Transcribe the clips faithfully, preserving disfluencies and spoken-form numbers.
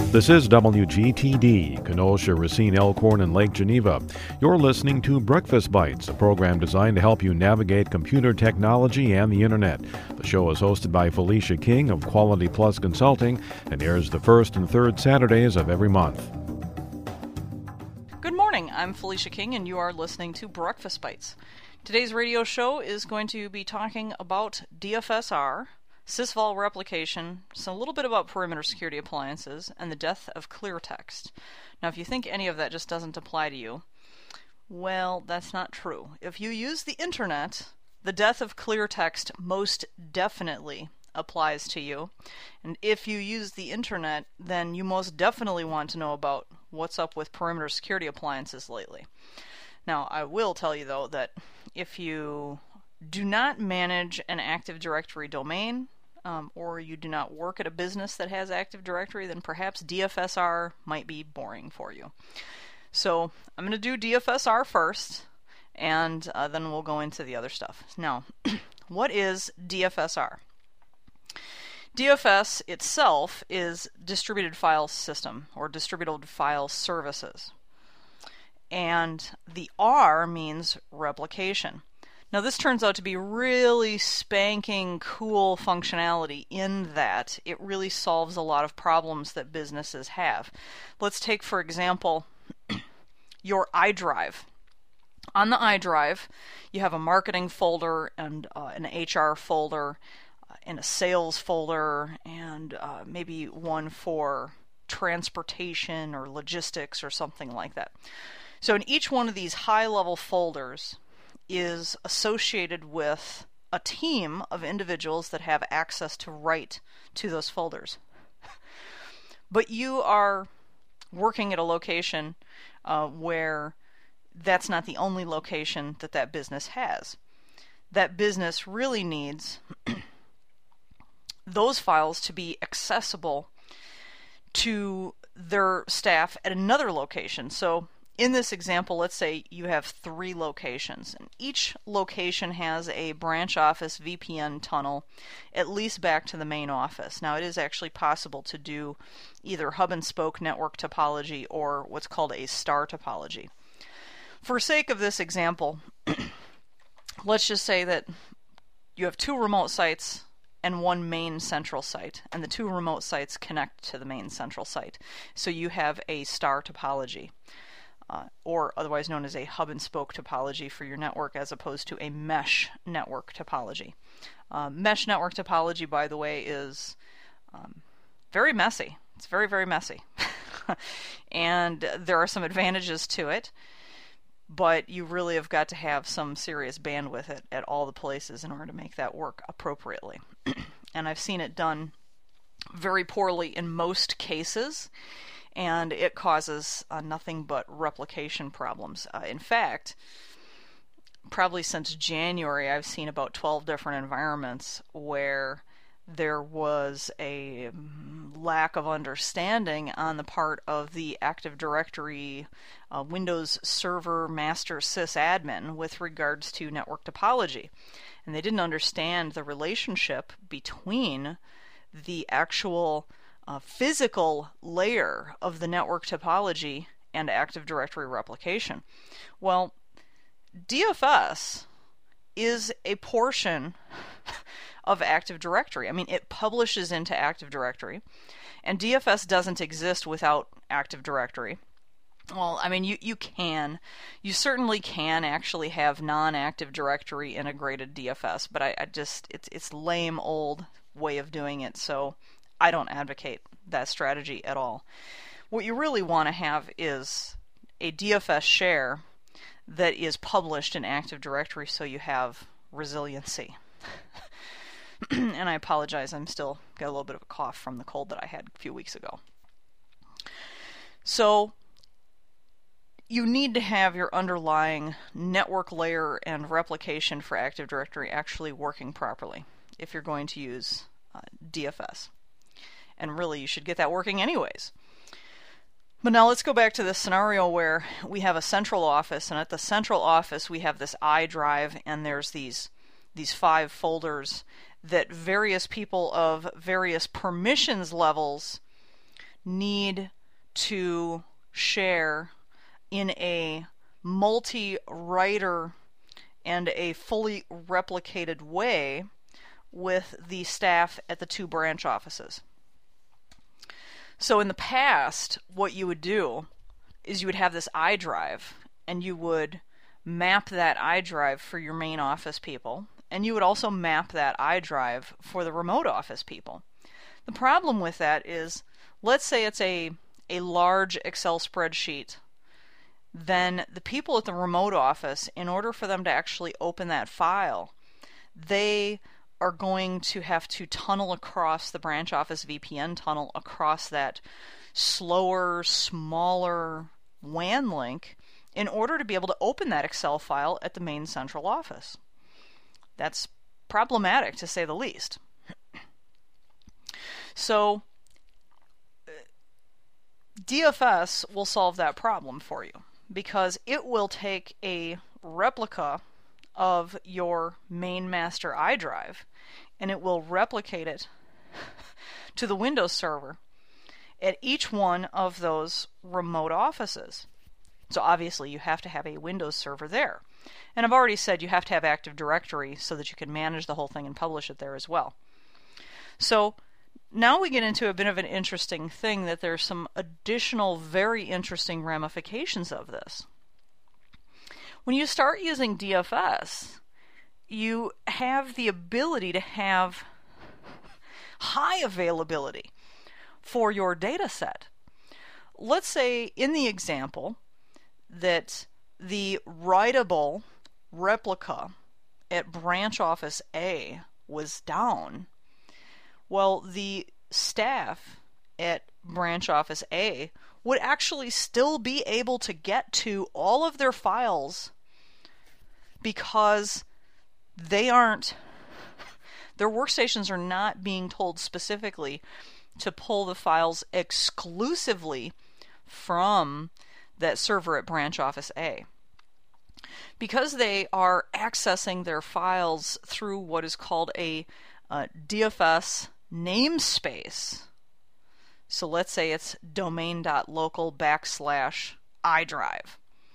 This is W G T D, Kenosha, Racine, Elkhorn, and Lake Geneva. You're listening to Breakfast Bites, a program designed to help you navigate computer technology and the Internet. The show is hosted by Felicia King of Quality Plus Consulting and airs the first and third Saturdays of every month. Good morning, I'm Felicia King, and you are listening to Breakfast Bites. Today's radio show is going to be talking about D F S R, sysvol replication, so a little bit about perimeter security appliances, and the death of clear text. Now, if you think any of that just doesn't apply to you, well, that's not true. If you use the internet, the death of clear text most definitely applies to you. And if you use the internet, then you most definitely want to know about what's up with perimeter security appliances lately. Now, I will tell you, though, that if you do not manage an Active Directory domain, Um, or you do not work at a business that has Active Directory, then perhaps D F S R might be boring for you. So I'm going to do D F S R first, and uh, then we'll go into the other stuff. Now, what is D F S R? D F S itself is Distributed File System, or Distributed File Services. And the R means replication. Now, this turns out to be really spanking cool functionality in that it really solves a lot of problems that businesses have. Let's take, for example, your iDrive. On the iDrive, you have a marketing folder and uh, an H R folder uh, and a sales folder and uh, maybe one for transportation or logistics or something like that. So in each one of these high-level folders is associated with a team of individuals that have access to write to those folders. But you are working at a location uh, where that's not the only location that that business has. That business really needs those files to be accessible to their staff at another location. So in this example, let's say you have three locations, and each location has a branch office V P N tunnel, at least back to the main office. Now, it is actually possible to do either hub and spoke network topology or what's called a star topology. For sake of this example, let's just say that you have two remote sites and one main central site, and the two remote sites connect to the main central site. So you have a star topology. Uh, or otherwise known as a hub and spoke topology for your network, as opposed to a mesh network topology. Uh, mesh network topology, by the way, is um, very messy. It's very, very messy. And there are some advantages to it, but you really have got to have some serious bandwidth at, at all the places in order to make that work appropriately. And I've seen it done very poorly in most cases, and it causes uh, nothing but replication problems. Uh, in fact, probably since January, I've seen about twelve different environments where there was a um, lack of understanding on the part of the Active Directory uh, Windows Server Master sysadmin with regards to network topology. And they didn't understand the relationship between the actual Uh, physical layer of the network topology and Active Directory replication. Well, D F S is a portion of Active Directory. I mean, it publishes into Active Directory, and D F S doesn't exist without Active Directory. Well, I mean, you, you can. You certainly can actually have non-Active Directory integrated D F S, but I, I just, it's it's lame old way of doing it, so I don't advocate that strategy at all. What you really want to have is a D F S share that is published in Active Directory so you have resiliency. And I apologize, I'm still got a little bit of a cough from the cold that I had a few weeks ago. So you need to have your underlying network layer and replication for Active Directory actually working properly if you're going to use uh, D F S. And really, you should get that working anyways. But now let's go back to this scenario where we have a central office, and at the central office we have this iDrive, and there's these these five folders that various people of various permissions levels need to share in a multi-writer and a fully replicated way with the staff at the two branch offices. So in the past, what you would do is you would have this iDrive, and you would map that iDrive for your main office people, and you would also map that iDrive for the remote office people. The problem with that is, let's say it's a, a large Excel spreadsheet, then the people at the remote office, in order for them to actually open that file, they are going to have to tunnel across the branch office V P N tunnel across that slower, smaller W A N link in order to be able to open that Excel file at the main central office. That's problematic, to say the least. So D F S will solve that problem for you, because it will take a replica of your main master iDrive, and it will replicate it to the Windows server at each one of those remote offices. So obviously you have to have a Windows server there. And I've already said you have to have Active Directory so that you can manage the whole thing and publish it there as well. So now we get into a bit of an interesting thing, that there's some additional very interesting ramifications of this. When you start using D F S, you have the ability to have high availability for your data set. Let's say in the example that the writable replica at branch office A was down. Well, the staff at branch office A would actually still be able to get to all of their files, because they aren't, their workstations are not being told specifically to pull the files exclusively from that server at branch office A. Because they are accessing their files through what is called a uh, D F S namespace. So let's say it's domain.local backslash iDrive.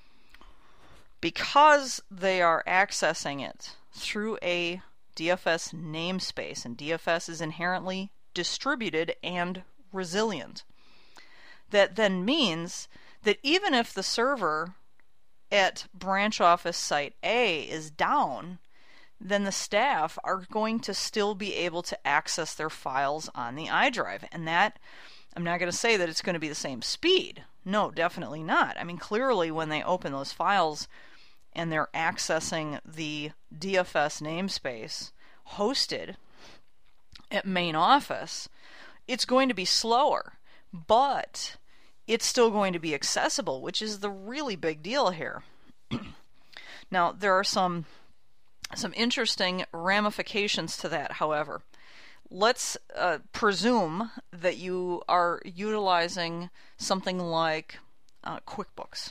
Because they are accessing it through a D F S namespace, and D F S is inherently distributed and resilient, that then means that even if the server at branch office site A is down, then the staff are going to still be able to access their files on the iDrive. And that, I'm not going to say that it's going to be the same speed. No, definitely not. I mean, clearly when they open those files and they're accessing the D F S namespace hosted at main office, it's going to be slower, but it's still going to be accessible, which is the really big deal here. Now, there are some some interesting ramifications to that, however. Let's uh, presume that you are utilizing something like uh, QuickBooks.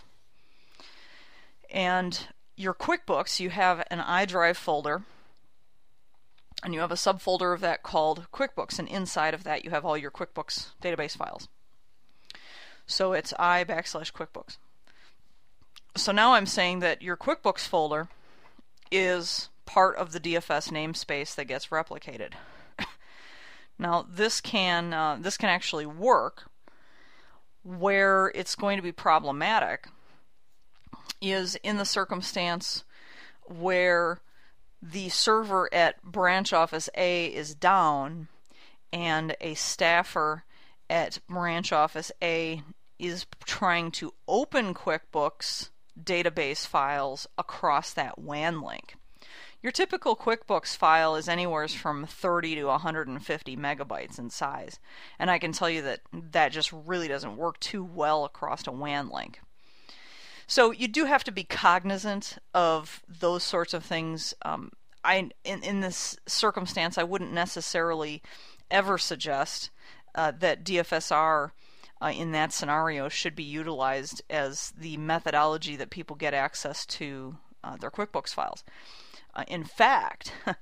And your QuickBooks, you have an iDrive folder, and you have a subfolder of that called QuickBooks, and inside of that you have all your QuickBooks database files. So it's I backslash QuickBooks. So now I'm saying that your QuickBooks folder is part of the D F S namespace that gets replicated. Now this can uh, this can actually work. Where it's going to be problematic is in the circumstance where the server at branch office A is down and a staffer at branch office A is trying to open QuickBooks database files across that W A N link. Your typical QuickBooks file is anywhere from thirty to one hundred fifty megabytes in size, and I can tell you that that just really doesn't work too well across a W A N link. So you do have to be cognizant of those sorts of things. Um, I in, in this circumstance, I wouldn't necessarily ever suggest uh, that D F S R uh, in that scenario should be utilized as the methodology that people get access to uh, their QuickBooks files. Uh, in fact,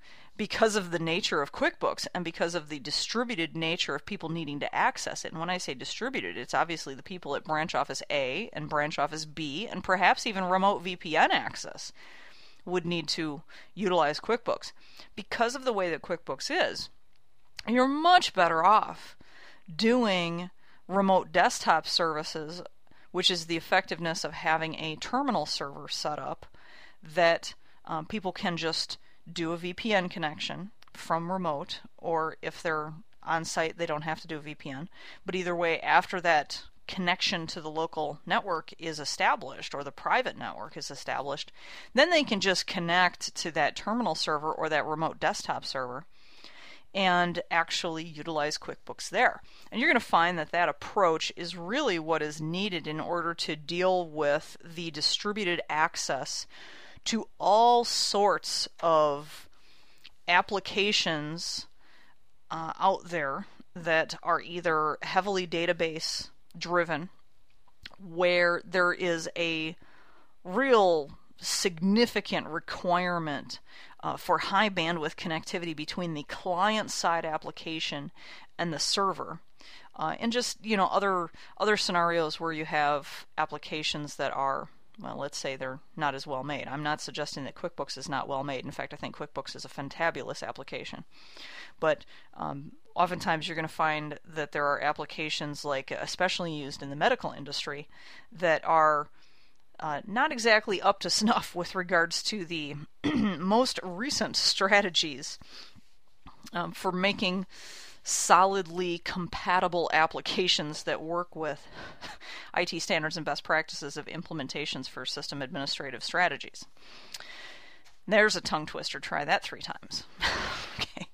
because of the nature of QuickBooks and because of the distributed nature of people needing to access it. And when I say distributed, it's obviously the people at branch office A and branch office B and perhaps even remote V P N access would need to utilize QuickBooks. Because of the way that QuickBooks is, you're much better off doing remote desktop services, which is the effectiveness of having a terminal server set up that um, people can just do a V P N connection from remote, or if they're on site, they don't have to do a V P N. But either way, after that connection to the local network is established, or the private network is established, then they can just connect to that terminal server or that remote desktop server and actually utilize QuickBooks there. And you're going to find that that approach is really what is needed in order to deal with the distributed access to all sorts of applications uh, out there that are either heavily database driven, where there is a real significant requirement uh, for high bandwidth connectivity between the client-side application and the server, uh, and just you know other other scenarios where you have applications that are, well, let's say they're not as well made. I'm not suggesting that QuickBooks is not well made. In fact, I think QuickBooks is a fantabulous application. But um, oftentimes you're going to find that there are applications, like especially used in the medical industry, that are uh, not exactly up to snuff with regards to the most recent strategies um, for making solidly compatible applications that work with I T standards and best practices of implementations for system administrative strategies. There's a tongue twister. Try that three times. Okay.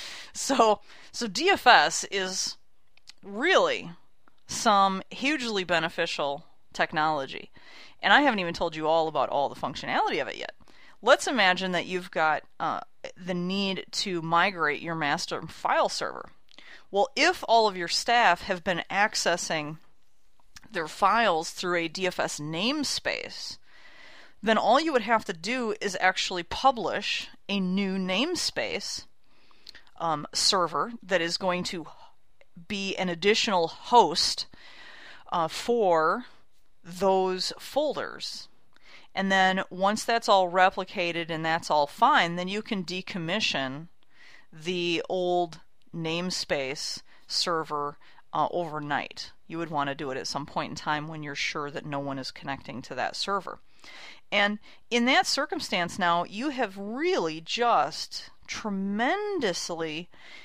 So, so D F S is really some hugely beneficial technology. And I haven't even told you all about all the functionality of it yet. Let's imagine that you've got uh, the need to migrate your master file server. Well, if all of your staff have been accessing their files through a D F S namespace, then all you would have to do is actually publish a new namespace um, server that is going to be an additional host uh, for those folders. And then once that's all replicated and that's all fine, then you can decommission the old namespace server uh, overnight. You would want to do it at some point in time when you're sure that no one is connecting to that server. And in that circumstance now, you have really just tremendously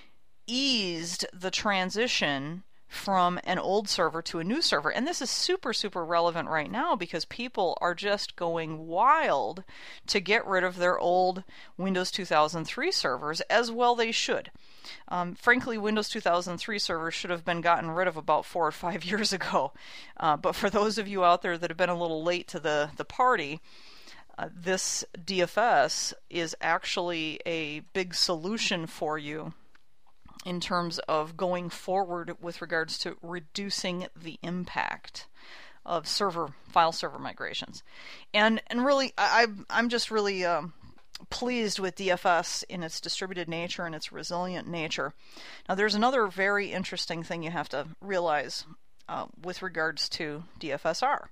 eased the transition from an old server to a new server. And this is super, super relevant right now because people are just going wild to get rid of their old Windows two thousand three servers, as well they should. Um, frankly, Windows two thousand three servers should have been gotten rid of about four or five years ago. Uh, but for those of you out there that have been a little late to the, the party, uh, this D F S is actually a big solution for you in terms of going forward with regards to reducing the impact of server file server migrations. And and really, I, I'm just really um, pleased with D F S in its distributed nature and its resilient nature. Now, there's another very interesting thing you have to realize uh, with regards to D F S R.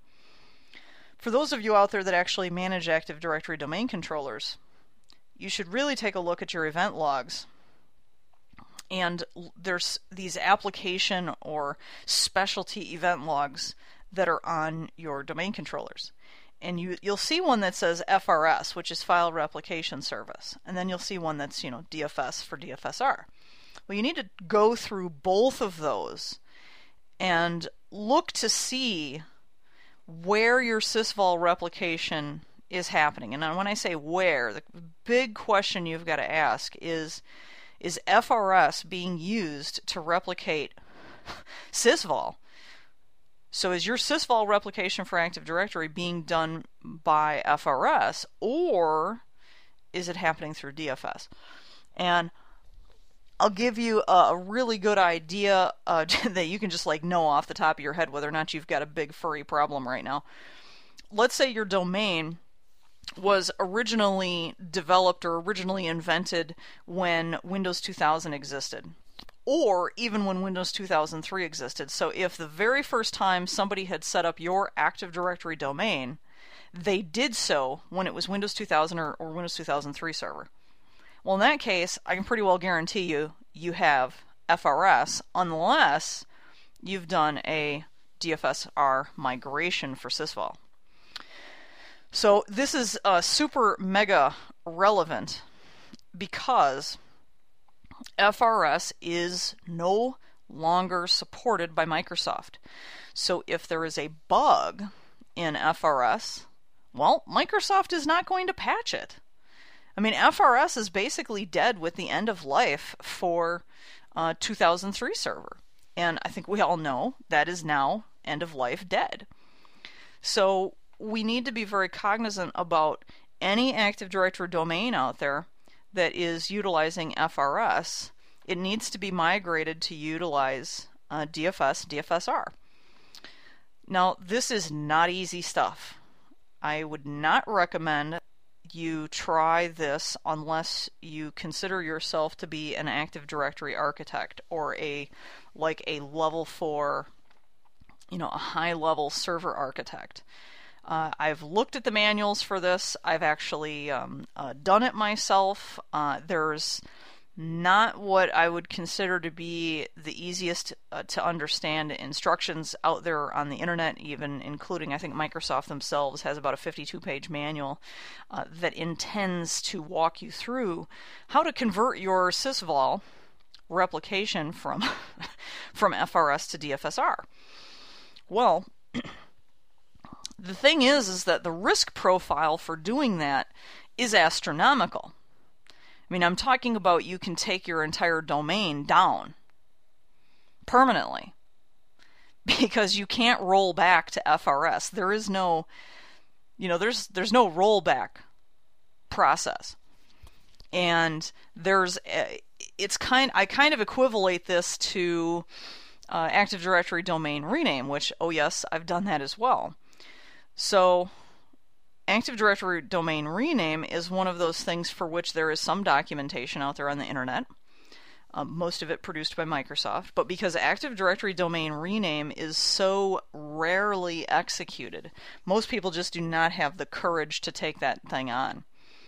For those of you out there that actually manage Active Directory domain controllers, you should really take a look at your event logs. And there's these application or specialty event logs that are on your domain controllers. And you, you'll see one that says F R S, which is File Replication Service. And then you'll see one that's, you know, D F S for D F S R. Well, you need to go through both of those and look to see where your sysvol replication is happening. And when I say where, the big question you've got to ask is, is F R S being used to replicate sysvol? So is your sysvol replication for Active Directory being done by F R S, or is it happening through D F S? And I'll give you a really good idea uh, that you can just like know off the top of your head whether or not you've got a big furry problem right now. Let's say your domain was originally developed or originally invented when Windows two thousand existed, or even when Windows two thousand three existed. So if the very first time somebody had set up your Active Directory domain, they did so when it was Windows two thousand or, or Windows two thousand three server, well, in that case, I can pretty well guarantee you you have F R S, unless you've done a D F S R migration for Sysvol. So this is uh, super mega relevant because F R S is no longer supported by Microsoft. So if there is a bug in F R S, well, Microsoft is not going to patch it. I mean, F R S is basically dead with the end of life for uh, two thousand three server. And I think we all know that is now end of life dead. So we need to be very cognizant about any Active Directory domain out there that is utilizing F R S. It needs to be migrated to utilize uh, D F S, D F S R. Now, this is not easy stuff. I would not recommend you try this unless you consider yourself to be an Active Directory architect or a like a level four, you know, a high level server architect. Uh, I've looked at the manuals for this. I've actually um, uh, done it myself. Uh, there's not what I would consider to be the easiest uh, to understand instructions out there on the internet, even including, I think Microsoft themselves has about a fifty-two page manual uh, that intends to walk you through how to convert your Sysvol replication from, from F R S to D F S R. Well, the thing is, is that the risk profile for doing that is astronomical. I mean, I'm talking about you can take your entire domain down permanently because you can't roll back to F R S. There is no, you know, there's there's no rollback process, and there's a, it's kind I kind of equivalate this to uh, Active Directory domain rename, which oh yes, I've done that as well. So Active Directory domain rename is one of those things for which there is some documentation out there on the internet, um, most of it produced by Microsoft, but because Active Directory domain rename is so rarely executed, most people just do not have the courage to take that thing on.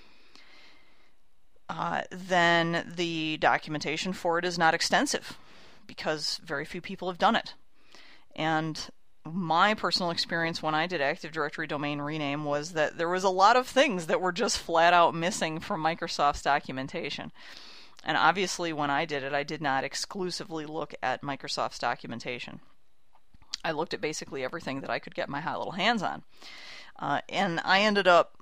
Uh, then the documentation for it is not extensive because very few people have done it. And my personal experience when I did Active Directory domain rename was that there was a lot of things that were just flat out missing from Microsoft's documentation. And obviously when I did it, I did not exclusively look at Microsoft's documentation. I looked at basically everything that I could get my hot little hands on. Uh, and I ended up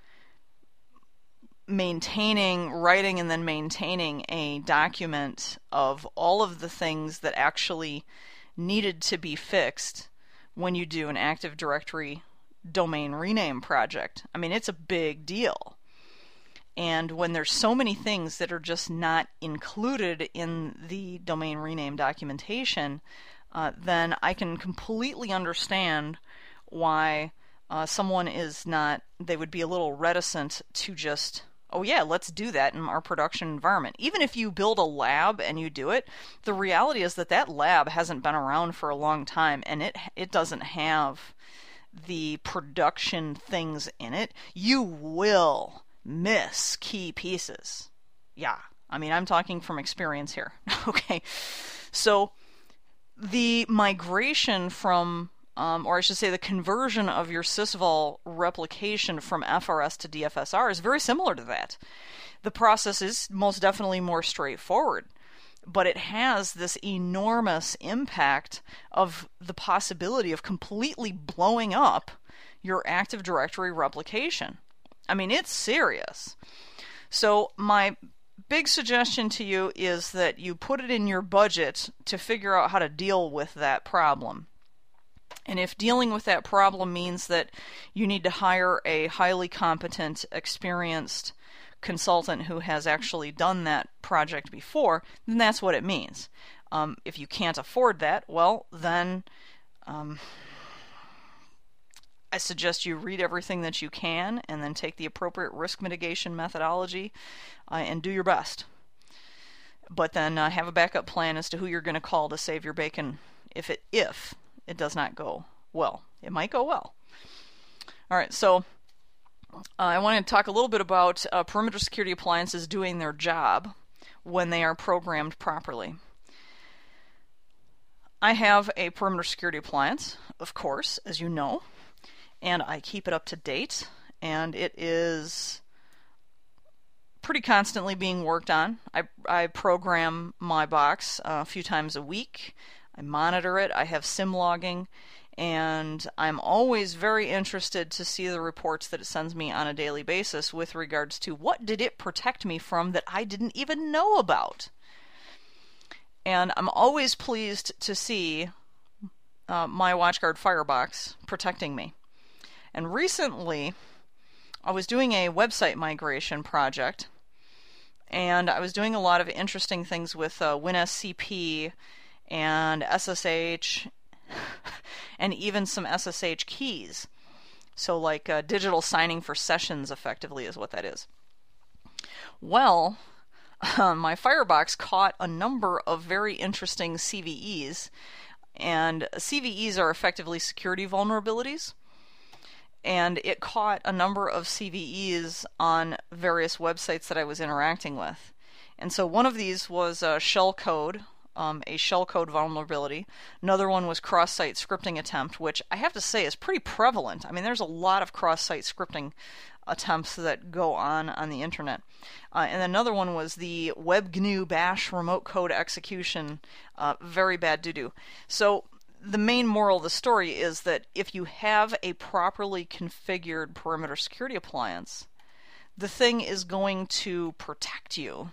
maintaining, writing and then maintaining a document of all of the things that actually needed to be fixed when you do an Active Directory domain rename project. I mean, it's a big deal. And when there's so many things that are just not included in the domain rename documentation, uh, then I can completely understand why uh, someone is not, they would be a little reticent to just, oh yeah, let's do that in our production environment. Even if you build a lab and you do it, the reality is that that lab hasn't been around for a long time and it it doesn't have the production things in it. You will miss key pieces. Yeah, I mean, I'm talking from experience here. Okay, so the migration from Um, or I should say the conversion of your Sysvol replication from F R S to D F S R is very similar to that. The process is most definitely more straightforward, but it has this enormous impact of the possibility of completely blowing up your Active Directory replication. I mean, it's serious. So my big suggestion to you is that you put it in your budget to figure out how to deal with that problem. And if dealing with that problem means that you need to hire a highly competent, experienced consultant who has actually done that project before, then that's what it means. Um, if you can't afford that, well, then um, I suggest you read everything that you can and then take the appropriate risk mitigation methodology uh, and do your best. But then uh, have a backup plan as to who you're going to call to save your bacon if it if it does not go well. It might go well. All right, so uh, I want to talk a little bit about uh, perimeter security appliances doing their job when they are programmed properly. I have a perimeter security appliance, of course, as you know, and I keep it up to date, and it is pretty constantly being worked on. I, I program my box uh, a few times a week. I monitor it. I have SIM logging, and I'm always very interested to see the reports that it sends me on a daily basis with regards to what did it protect me from that I didn't even know about. And I'm always pleased to see uh, my WatchGuard Firebox protecting me. And recently, I was doing a website migration project, and I was doing a lot of interesting things with uh, WinSCP and S S H and even some S S H keys. So like uh, digital signing for sessions, effectively, is what that is. Well, uh, my Firebox caught a number of very interesting C V Es, and C V Es are effectively security vulnerabilities. And it caught a number of C V Es on various websites that I was interacting with. And so one of these was uh, shellcode, um, a shellcode vulnerability. Another one was cross-site scripting attempt, which I have to say is pretty prevalent. I mean, there's a lot of cross-site scripting attempts that go on on the internet. Uh, and another one was the WebGNU bash remote code execution, uh, very bad doo-doo. So the main moral of the story is that if you have a properly configured perimeter security appliance, the thing is going to protect you.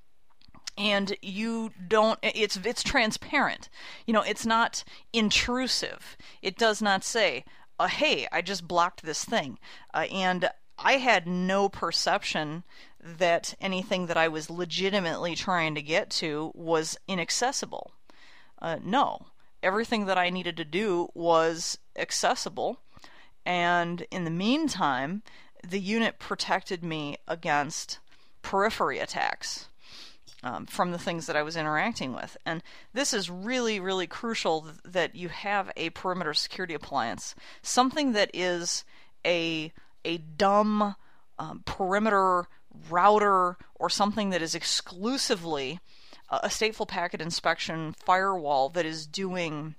And you don't, it's it's transparent. You know, it's not intrusive. It does not say, uh, hey, I just blocked this thing. Uh, and I had no perception that anything that I was legitimately trying to get to was inaccessible. Uh, no. Everything that I needed to do was accessible, and in the meantime, the unit protected me against periphery attacks um, from the things that I was interacting with. And this is really, really crucial th- that you have a perimeter security appliance, something that is a a dumb um, perimeter router or something that is exclusively a stateful packet inspection firewall that is doing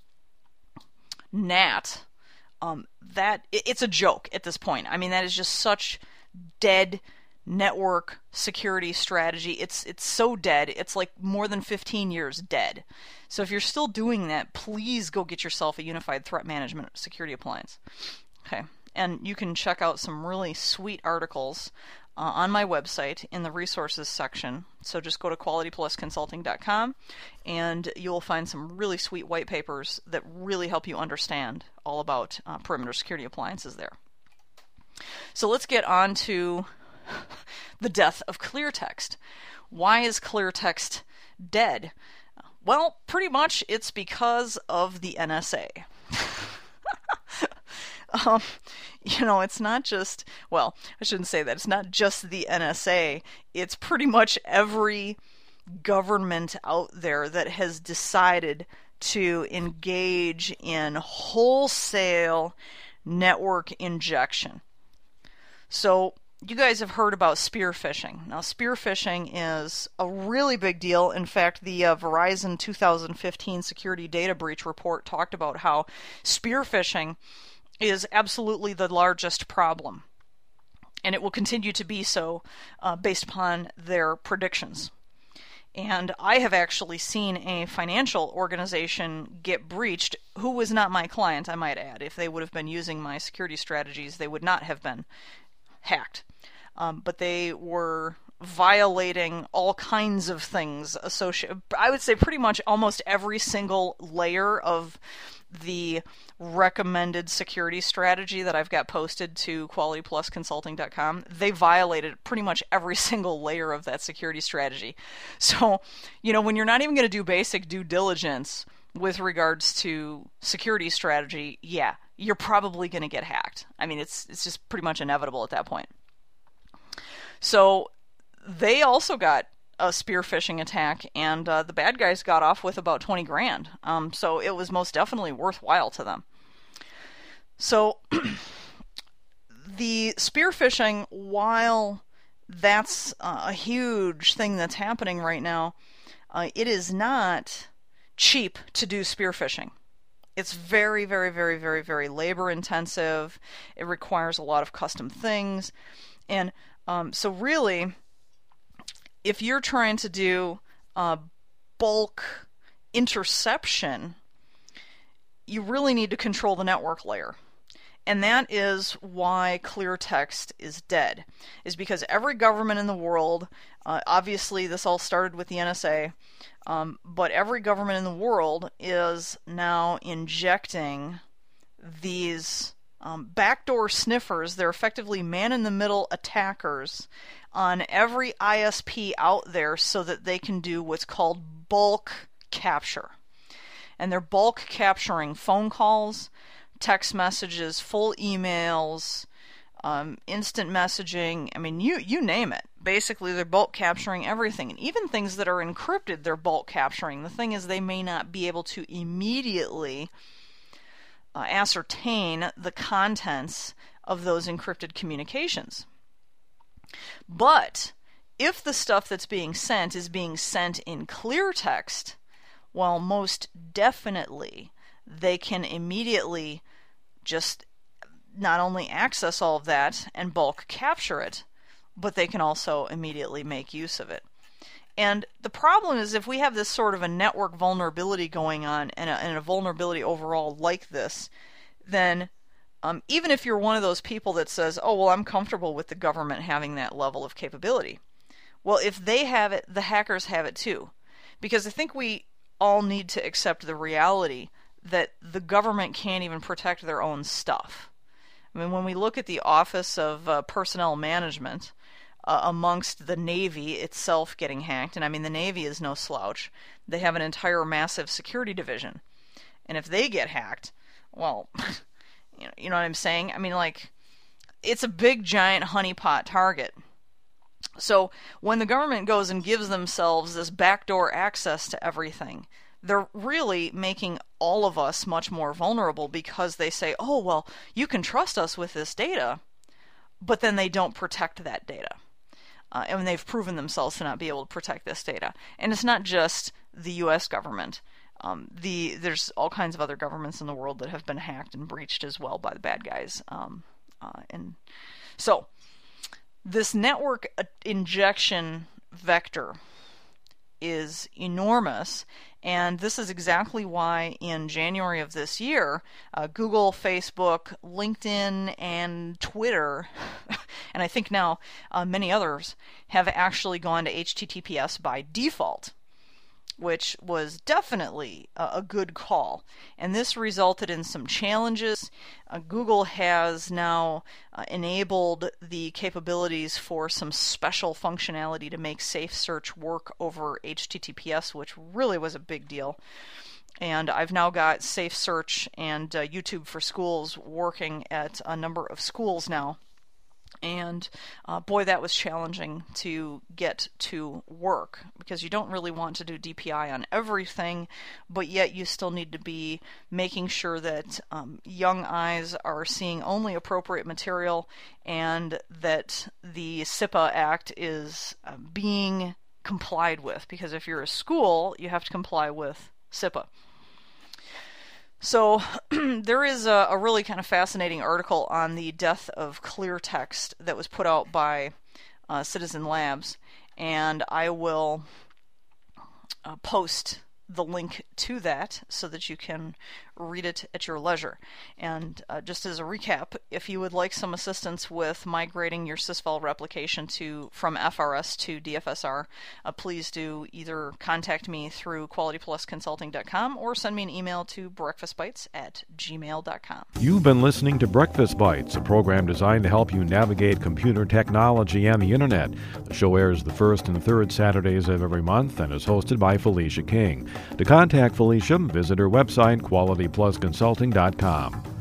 N A T, um, that it's a joke at this point. I mean, that is just such dead network security strategy. It's it's so dead. It's like more than fifteen years dead. So if you're still doing that, please go get yourself a unified threat management security appliance. Okay, and you can check out some really sweet articles Uh, on my website in the resources section. So just go to quality plus consulting dot com and you'll find some really sweet white papers that really help you understand all about uh, perimeter security appliances there. So let's get on to the death of ClearText. Why is ClearText dead? Well, pretty much it's because of the N S A. Um, you know, it's not just, well, I shouldn't say that. It's not just the N S A. It's pretty much every government out there that has decided to engage in wholesale network injection. So you guys have heard about spear phishing. Now, spear phishing is a really big deal. In fact, the uh, Verizon two thousand fifteen Security Data Breach Report talked about how spear phishing is absolutely the largest problem, and it will continue to be so uh, based upon their predictions. And I have actually seen a financial organization get breached who was not my client, I might add. If they would have been using my security strategies, they would not have been hacked. Um, but they were violating all kinds of things associated, I would say pretty much almost every single layer of the recommended security strategy that I've got posted to quality plus consulting dot com. They violated pretty much every single layer of that security strategy. So, you know, when you're not even going to do basic due diligence with regards to security strategy, yeah, you're probably going to get hacked. I mean, it's it's just pretty much inevitable at that point. So they also got a spear phishing attack, and uh, the bad guys got off with about twenty grand. Um, so it was most definitely worthwhile to them. So the spear phishing, while that's uh, a huge thing that's happening right now, uh, it is not cheap to do spear phishing. It's very, very, very, very, very labor intensive. It requires a lot of custom things. And um, so really, if you're trying to do uh, bulk interception, you really need to control the network layer. And that is why clear text is dead, is because every government in the world, uh, obviously this all started with the N S A, um, but every government in the world is now injecting these um, backdoor sniffers. They're effectively man-in-the-middle attackers on every I S P out there so that they can do what's called bulk capture. And they're bulk capturing phone calls, text messages, full emails, um, instant messaging. I mean, you you name it. Basically, they're bulk capturing everything. And even things that are encrypted, they're bulk capturing. The thing is, they may not be able to immediately uh, ascertain the contents of those encrypted communications. But if the stuff that's being sent is being sent in clear text, well, most definitely they can immediately just not only access all of that and bulk capture it, but they can also immediately make use of it. And the problem is, if we have this sort of a network vulnerability going on and a, and a vulnerability overall like this, then um, even if you're one of those people that says, oh, well, I'm comfortable with the government having that level of capability, well, if they have it, the hackers have it too. Because I think we all need to accept the reality that the government can't even protect their own stuff. I mean, when we look at the Office of uh, Personnel Management, uh, amongst the Navy itself getting hacked, and I mean, the Navy is no slouch. They have an entire massive security division. And if they get hacked, well, you know, you know what I'm saying? I mean, like, it's a big, giant honeypot target. So when the government goes and gives themselves this backdoor access to everything, they're really making all of us much more vulnerable, because they say, oh, well, you can trust us with this data, but then they don't protect that data. Uh, and they've proven themselves to not be able to protect this data. And it's not just the U S government. Um, the there's all kinds of other governments in the world that have been hacked and breached as well by the bad guys. Um, uh, and so this network injection vector is enormous, and this is exactly why in January of this year, uh, Google, Facebook, LinkedIn, and Twitter, and I think now uh, many others, have actually gone to H T T P S by default, which was definitely a, a good call. And this resulted in some challenges. Uh, Google has now uh, enabled the capabilities for some special functionality to make Safe Search work over H T T P S, which really was a big deal. And I've now got Safe Search and uh, YouTube for Schools working at a number of schools now. And uh, boy, that was challenging to get to work, because you don't really want to do D P I on everything, but yet you still need to be making sure that um, young eyes are seeing only appropriate material, and that the SIPA Act is uh, being complied with, because if you're a school, you have to comply with SIPA. So there is a, a really kind of fascinating article on the death of clear text that was put out by uh, Citizen Labs, and I will uh, post the link to that so that you can read it at your leisure. And uh, just as a recap, if you would like some assistance with migrating your sysvol replication to from F R S to D F S R, uh, please do either contact me through quality plus consulting dot com or send me an email to breakfastbites at gmail dot com. You've been listening to Breakfast Bites, a program designed to help you navigate computer technology and the Internet. The show airs the first and third Saturdays of every month and is hosted by Felicia King. To contact Felicia, visit her website, quality plus consulting dot com.